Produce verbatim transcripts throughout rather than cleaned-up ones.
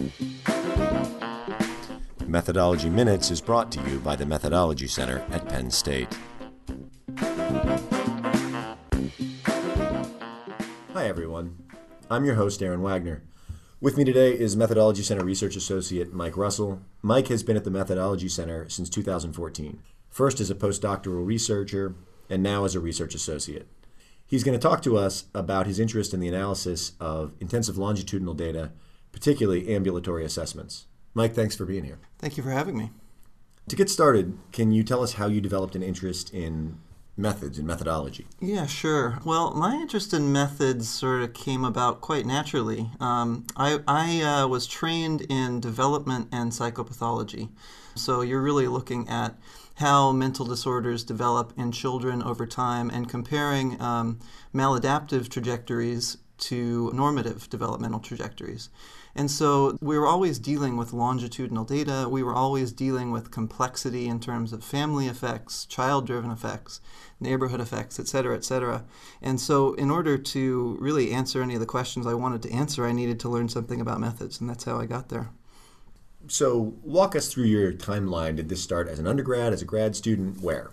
Methodology Minutes is brought to you by the Methodology Center at Penn State. Hi everyone, I'm your host Aaron Wagner. With me today is Methodology Center Research Associate Mike Russell. Mike has been at the Methodology Center since two thousand fourteen, first as a postdoctoral researcher and now as a research associate. He's going to talk to us about his interest in the analysis of intensive longitudinal data, particularly ambulatory assessments. Mike, thanks for being here. Thank you for having me. To get started, can you tell us how you developed an interest in methods and methodology? Yeah, sure. Well, my interest in methods sort of came about quite naturally. Um, I, I uh, was trained in development and psychopathology. So you're really looking at how mental disorders develop in children over time and comparing um, maladaptive trajectories to normative developmental trajectories. And so we were always dealing with longitudinal data. We were always dealing with complexity in terms of family effects, child-driven effects, neighborhood effects, et cetera, et cetera. And so in order to really answer any of the questions I wanted to answer, I needed to learn something about methods, and that's how I got there. So walk us through your timeline. Did this start as an undergrad, as a grad student? Where?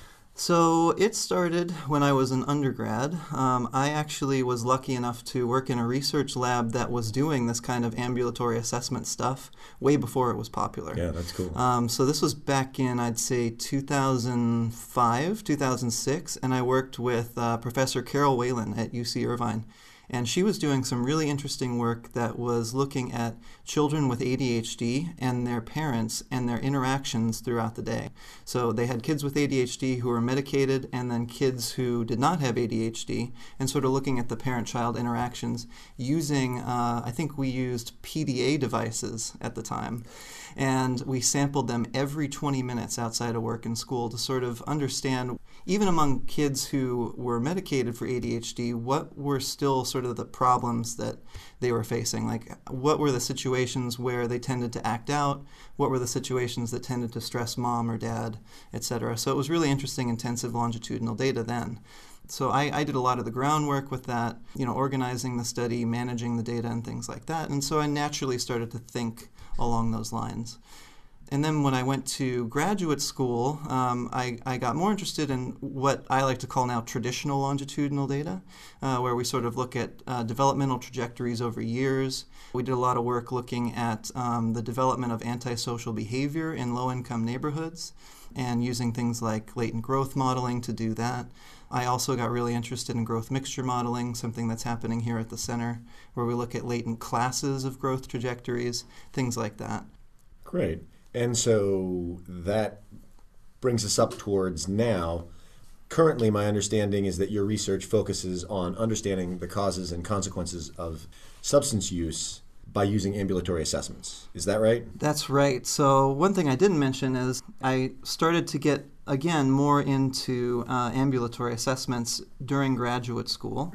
So it started when I was an undergrad. Um, I actually was lucky enough to work in a research lab that was doing this kind of ambulatory assessment stuff way before it was popular. Yeah, that's cool. Um, so this was back in, I'd say, two thousand five, two thousand six, and I worked with uh, Professor Carol Whalen at U C Irvine. And she was doing some really interesting work that was looking at children with A D H D and their parents and their interactions throughout the day. So they had kids with A D H D who were medicated and then kids who did not have A D H D, and sort of looking at the parent-child interactions using, uh, I think we used P D A devices at the time. And we sampled them every twenty minutes outside of work and school to sort of understand, even among kids who were medicated for A D H D, what were still sort of the problems that they were facing. Like, what were the situations where they tended to act out? What were the situations that tended to stress mom or dad, et cetera? So it was really interesting, intensive longitudinal data then. So I, I did a lot of the groundwork with that, you know, organizing the study, managing the data, and things like that. And so I naturally started to think along those lines. And then when I went to graduate school, um, I, I got more interested in what I like to call now traditional longitudinal data, uh, where we sort of look at uh, developmental trajectories over years. We did a lot of work looking at um, the development of antisocial behavior in low-income neighborhoods and using things like latent growth modeling to do that. I also got really interested in growth mixture modeling, something that's happening here at the center, where we look at latent classes of growth trajectories, things like that. Great. And so that brings us up towards now. Currently, my understanding is that your research focuses on understanding the causes and consequences of substance use by using ambulatory assessments. Is that right? That's right. So one thing I didn't mention is I started to get, again, more into uh, ambulatory assessments during graduate school.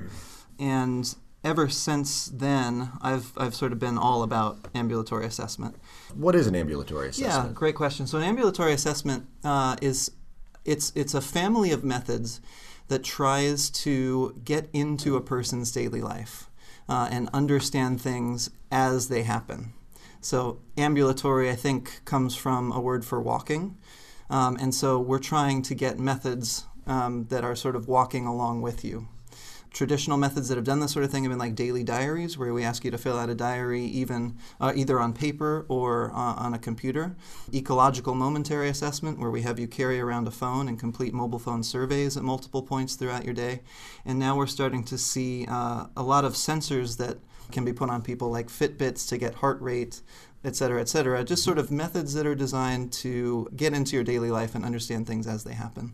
And ever since then, I've I've sort of been all about ambulatory assessment. What is an ambulatory assessment? Yeah, great question. So an ambulatory assessment uh, is it's it's a family of methods that tries to get into a person's daily life uh, and understand things as they happen. So ambulatory, I think, comes from a word for walking, um, and so we're trying to get methods um, that are sort of walking along with you. Traditional methods that have done this sort of thing have been like daily diaries, where we ask you to fill out a diary even uh, either on paper or uh, on a computer. Ecological momentary assessment, where we have you carry around a phone and complete mobile phone surveys at multiple points throughout your day. And now we're starting to see uh, a lot of sensors that can be put on people, like Fitbits to get heart rate, et cetera, et cetera. Just sort of methods that are designed to get into your daily life and understand things as they happen.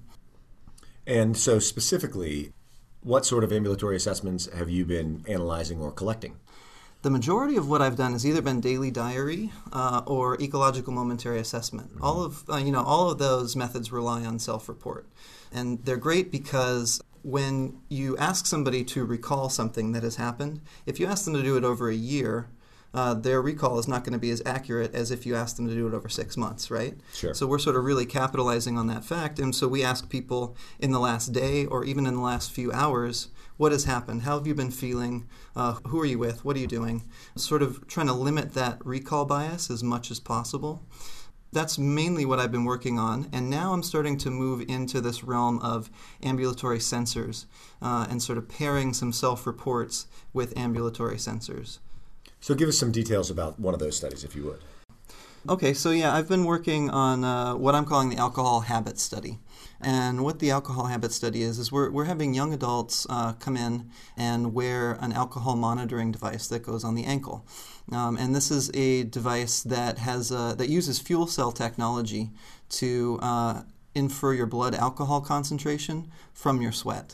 And so specifically, what sort of ambulatory assessments have you been analyzing or collecting? The majority of what I've done has either been daily diary uh, or ecological momentary assessment. Mm-hmm. All of uh, you know, all of those methods rely on self-report, and they're great because when you ask somebody to recall something that has happened, if you ask them to do it over a year, uh, their recall is not going to be as accurate as if you ask them to do it over six months, right? Sure. So we're sort of really capitalizing on that fact. And so we ask people in the last day or even in the last few hours, what has happened? How have you been feeling? Uh, who are you with? What are you doing? Sort of trying to limit that recall bias as much as possible. That's mainly what I've been working on, and now I'm starting to move into this realm of ambulatory sensors uh, and sort of pairing some self-reports with ambulatory sensors. So give us some details about one of those studies, if you would. Okay, so yeah, I've been working on uh, what I'm calling the alcohol habit study. And what the alcohol habit study is, is we're, we're having young adults uh, come in and wear an alcohol monitoring device that goes on the ankle. Um, and this is a device that has uh, that uses fuel cell technology to uh, infer your blood alcohol concentration from your sweat.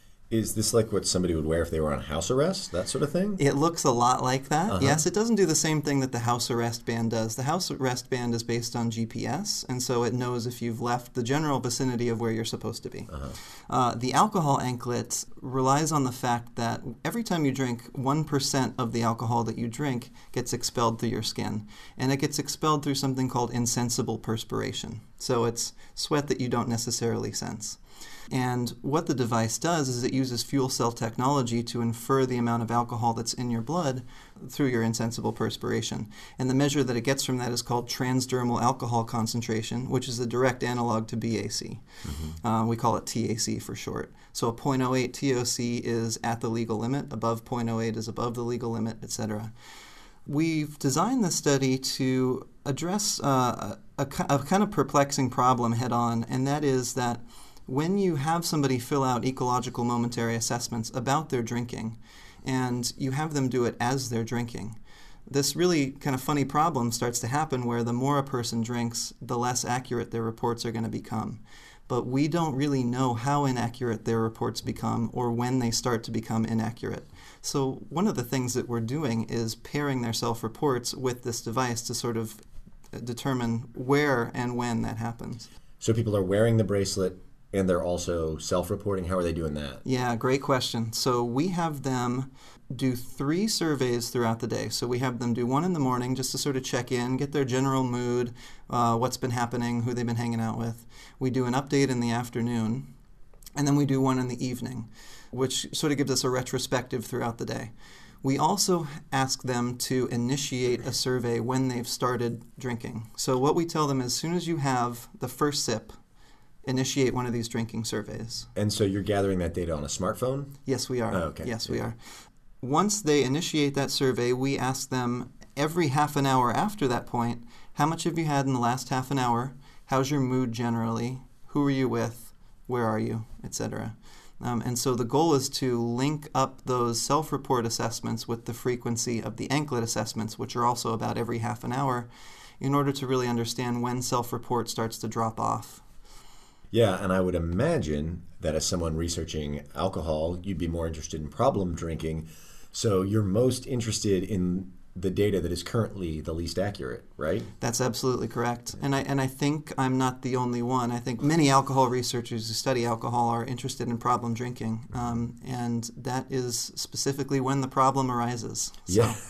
Is this like what somebody would wear if they were on house arrest, that sort of thing? It looks a lot like that. Uh-huh. Yes, it doesn't do the same thing that the house arrest band does. The house arrest band is based on G P S, and so it knows if you've left the general vicinity of where you're supposed to be. Uh-huh. Uh, the alcohol anklet relies on the fact that every time you drink, one percent of the alcohol that you drink gets expelled through your skin, and it gets expelled through something called insensible perspiration. So it's sweat that you don't necessarily sense. And what the device does is it uses fuel cell technology to infer the amount of alcohol that's in your blood through your insensible perspiration. And the measure that it gets from that is called transdermal alcohol concentration, which is a direct analog to B A C. Mm-hmm. Uh, we call it T A C for short. So a zero point zero eight T O C is at the legal limit, above zero point zero eight is above the legal limit, et cetera. We've designed this study to address uh, a, a kind of perplexing problem head on, and that is that when you have somebody fill out ecological momentary assessments about their drinking, and you have them do it as they're drinking, this really kind of funny problem starts to happen where the more a person drinks, the less accurate their reports are going to become. But we don't really know how inaccurate their reports become or when they start to become inaccurate. So one of the things that we're doing is pairing their self-reports with this device to sort of determine where and when that happens. So people are wearing the bracelet, and they're also self-reporting. How are they doing that? Yeah, great question. So we have them do three surveys throughout the day. So we have them do one in the morning just to sort of check in, get their general mood, uh, what's been happening, who they've been hanging out with. We do an update in the afternoon, and then we do one in the evening, which sort of gives us a retrospective throughout the day. We also ask them to initiate a survey when they've started drinking. So what we tell them is as soon as you have the first sip, initiate one of these drinking surveys. And so you're gathering that data on a smartphone? Yes, we are. Oh, okay. Yes, we are. Once they initiate that survey, we ask them every half an hour after that point, how much have you had in the last half an hour? How's your mood generally? Who are you with? Where are you? Et cetera. Um, and so the goal is to link up those self-report assessments with the frequency of the anklet assessments, which are also about every half an hour, in order to really understand when self-report starts to drop off. Yeah, and I would imagine that as someone researching alcohol, you'd be more interested in problem drinking. So you're most interested in the data that is currently the least accurate, right? That's absolutely correct. And I and I think I'm not the only one. I think many alcohol researchers who study alcohol are interested in problem drinking. Um, and that is specifically when the problem arises. So. Yeah.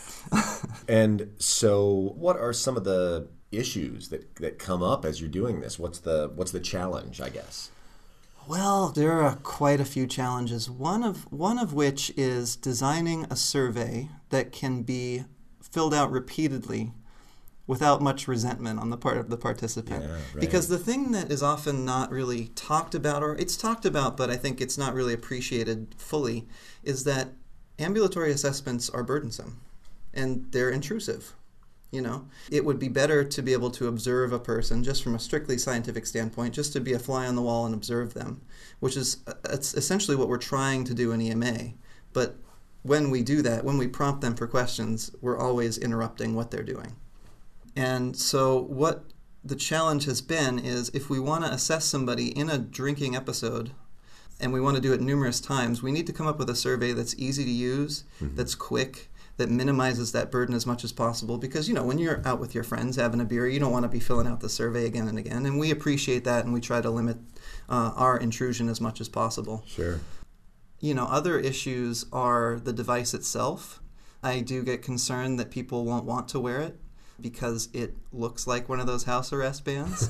And so what are some of the issues that, that come up as you're doing this? What's the what's the challenge, I guess? Well, there are quite a few challenges. One of one of which is designing a survey that can be filled out repeatedly without much resentment on the part of the participant. Yeah, right. Because the thing that is often not really talked about, or it's talked about, but I think it's not really appreciated fully, is that ambulatory assessments are burdensome and they're intrusive. You know, it would be better to be able to observe a person just from a strictly scientific standpoint, just to be a fly on the wall and observe them, which is it's essentially what we're trying to do in E M A. But when we do that, when we prompt them for questions, we're always interrupting what they're doing. And so what the challenge has been is if we want to assess somebody in a drinking episode, and we want to do it numerous times, we need to come up with a survey that's easy to use, mm-hmm. that's quick, that minimizes that burden as much as possible. Because, you know, when you're out with your friends having a beer, you don't want to be filling out the survey again and again. And we appreciate that, and we try to limit uh, our intrusion as much as possible. Sure. You know, other issues are the device itself. I do get concerned that people won't want to wear it because it looks like one of those house arrest bands.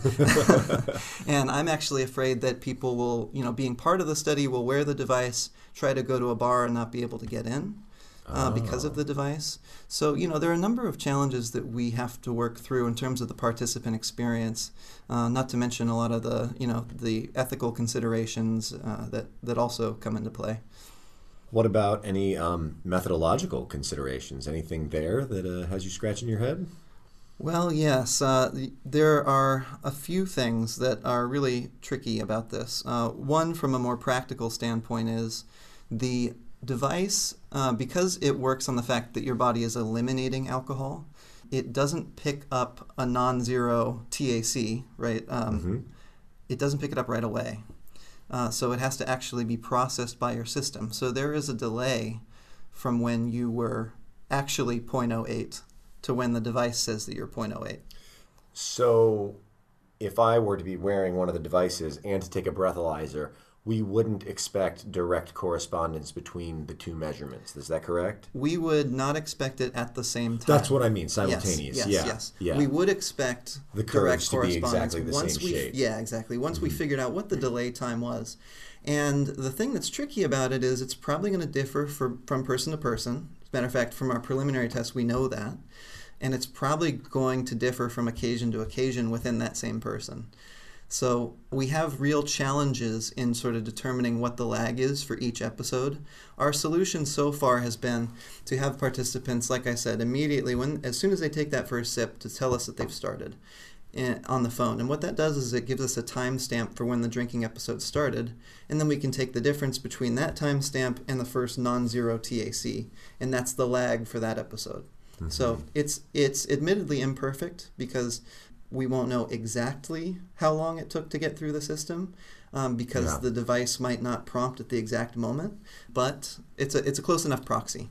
And I'm actually afraid that people will, you know, being part of the study, will wear the device, try to go to a bar and not be able to get in uh, oh. because of the device. So, you know, there are a number of challenges that we have to work through in terms of the participant experience, uh, not to mention a lot of the, you know, the ethical considerations uh, that, that also come into play. What about any um, methodological considerations? Anything there that uh, has you scratching your head? Well, yes. Uh, there are a few things that are really tricky about this. Uh, one, from a more practical standpoint, is the device, uh, because it works on the fact that your body is eliminating alcohol, it doesn't pick up a non-zero T A C, right? Um, mm-hmm. It doesn't pick it up right away. Uh, so it has to actually be processed by your system. So there is a delay from when you were actually zero point zero eight to when the device says that you're zero point zero eight. So if I were to be wearing one of the devices and to take a breathalyzer, we wouldn't expect direct correspondence between the two measurements. Is that correct? We would not expect it at the same time. That's what I mean, simultaneous. Yes, yeah. yes. Yeah. We would expect the direct curves to be correspondence exactly the once same we, shape. Yeah, exactly. Once mm-hmm. we figured out what the delay time was. And the thing that's tricky about it is it's probably going to differ for, from person to person. As a matter of fact, from our preliminary tests, we know that. And it's probably going to differ from occasion to occasion within that same person. So we have real challenges in sort of determining what the lag is for each episode. Our solution so far has been to have participants, like I said, immediately, when as soon as they take that first sip, to tell us that they've started in, on the phone. And what that does is it gives us a timestamp for when the drinking episode started, and then we can take the difference between that timestamp and the first non-zero T A C, and that's the lag for that episode. Mm-hmm. So it's it's admittedly imperfect because we won't know exactly how long it took to get through the system um, because yeah. the device might not prompt at the exact moment, but it's a, it's a close enough proxy.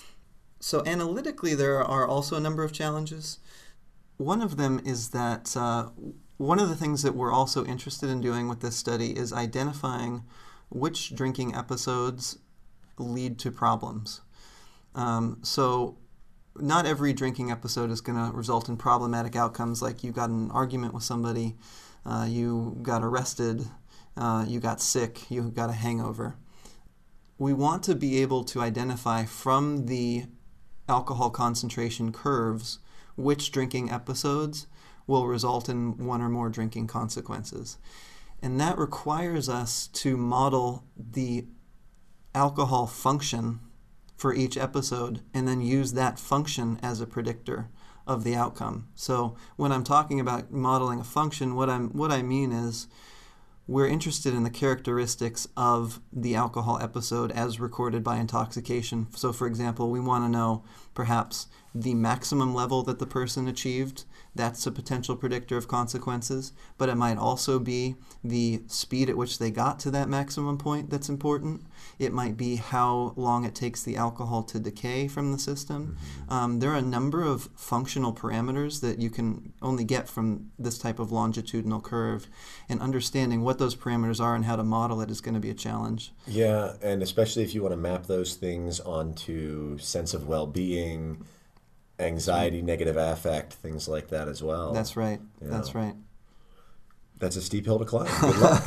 So analytically, there are also a number of challenges. One of them is that uh, one of the things that we're also interested in doing with this study is identifying which drinking episodes lead to problems. Um, so not every drinking episode is going to result in problematic outcomes, like you got in an argument with somebody, uh, you got arrested, uh, you got sick, you got a hangover. We want to be able to identify from the alcohol concentration curves which drinking episodes will result in one or more drinking consequences. And that requires us to model the alcohol function for each episode and then use that function as a predictor of the outcome. So when I'm talking about modeling a function, what I'm what I mean is we're interested in the characteristics of the alcohol episode as recorded by intoxication. So for example, we want to know perhaps the maximum level that the person achieved. That's a potential predictor of consequences, but it might also be the speed at which they got to that maximum point that's important. It might be how long it takes the alcohol to decay from the system. Mm-hmm. Um, there are a number of functional parameters that you can only get from this type of longitudinal curve, and understanding what those parameters are and how to model it is going to be a challenge. Yeah, and especially if you want to map those things onto sense of well-being, anxiety, negative affect, things like that as well. That's right. You That's know. right. That's a steep hill to climb. Good luck.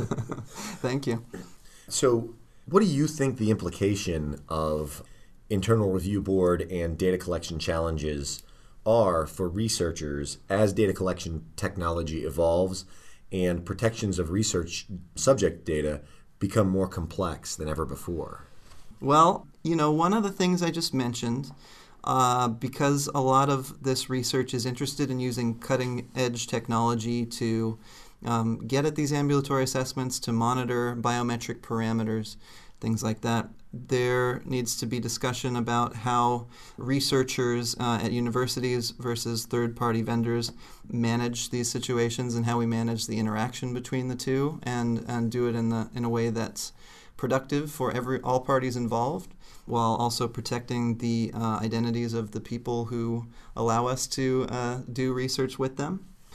Thank you. So what do you think the implication of internal review board and data collection challenges are for researchers as data collection technology evolves and protections of research subject data become more complex than ever before? Well, you know, one of the things I just mentioned, Uh, because a lot of this research is interested in using cutting-edge technology to um, get at these ambulatory assessments, to monitor biometric parameters, things like that. There needs to be discussion about how researchers uh, at universities versus third-party vendors manage these situations and how we manage the interaction between the two, and, and do it in the in a way that's productive for every all parties involved, while also protecting the uh, identities of the people who allow us to uh, do research with them.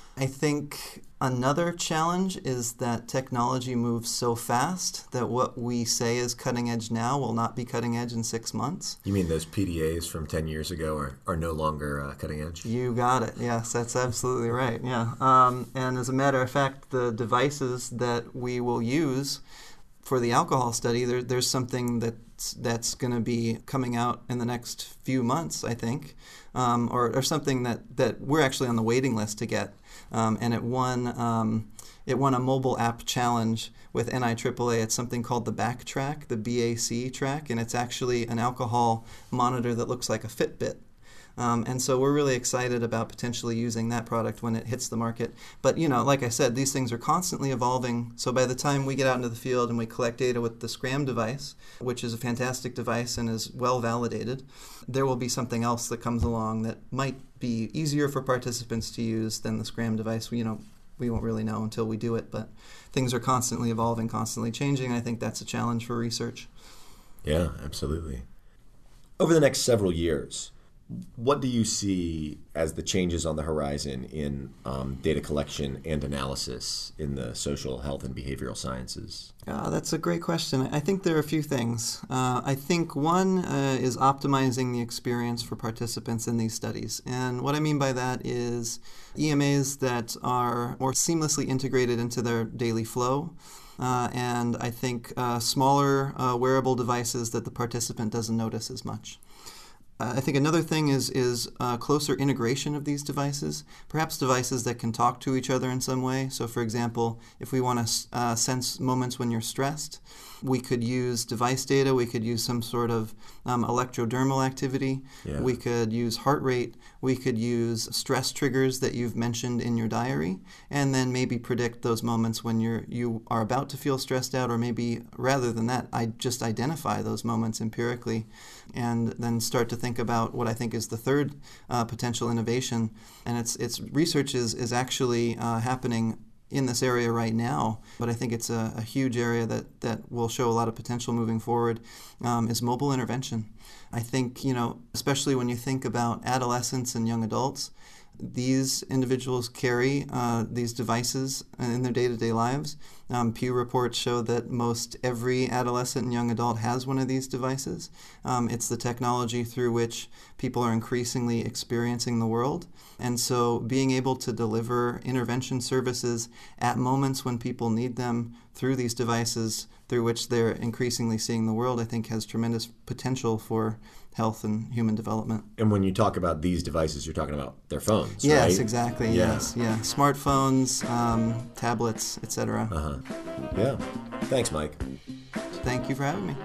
I think another challenge is that technology moves so fast that what we say is cutting edge now will not be cutting edge in six months. You mean those P D As from ten years ago are, are no longer uh, cutting edge? You got it. Yes, that's absolutely right. Yeah. Um, and as a matter of fact, the devices that we will use for the alcohol study, there, there's something that's, that's going to be coming out in the next few months, I think, um, or, or something that, that we're actually on the waiting list to get. Um, and it won um, it won a mobile app challenge with N I triple A. It's something called the Backtrack, the B A C track, and it's actually an alcohol monitor that looks like a Fitbit. Um, and so we're really excited about potentially using that product when it hits the market. But, you know, like I said, these things are constantly evolving. So by the time we get out into the field and we collect data with the Scram device, which is a fantastic device and is well validated, there will be something else that comes along that might be easier for participants to use than the Scram device. You know, we won't really know until we do it, but things are constantly evolving, constantly changing. I think that's a challenge for research. Yeah, absolutely. Over the next several years, what do you see as the changes on the horizon in um, data collection and analysis in the social health and behavioral sciences? Uh, that's a great question. I think there are a few things. Uh, I think one uh, is optimizing the experience for participants in these studies. And what I mean by that is E M As that are more seamlessly integrated into their daily flow. Uh, and I think uh, smaller uh, wearable devices that the participant doesn't notice as much. Uh, I think another thing is is uh, closer integration of these devices, perhaps devices that can talk to each other in some way. So, for example, if we want to uh, sense moments when you're stressed, we could use device data. We could use some sort of um, electrodermal activity. Yeah. We could use heart rate. We could use stress triggers that you've mentioned in your diary, and then maybe predict those moments when you're you are about to feel stressed out, or maybe rather than that, I just identify those moments empirically, and then start to think about what I think is the third uh, potential innovation. And it's it's research is is actually uh, happening in this area right now, but I think it's a, a huge area that, that will show a lot of potential moving forward, um, is mobile intervention. I think, you know, especially when you think about adolescents and young adults, these individuals carry uh, these devices in their day-to-day lives. Um, Pew reports show that most every adolescent and young adult has one of these devices. Um, it's the technology through which people are increasingly experiencing the world. And so being able to deliver intervention services at moments when people need them through these devices through which they're increasingly seeing the world, I think has tremendous potential for health and human development. And when you talk about these devices, you're talking about their phones, yes, right? Exactly. Yeah. Yes, yeah. Smartphones, um, tablets, et cetera. Uh-huh. Yeah. Thanks, Mike. Thank you for having me.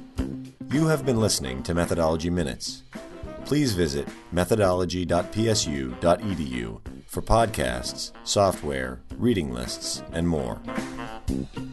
You have been listening to Methodology Minutes. Please visit methodology dot p s u dot e d u for podcasts, software, reading lists, and more.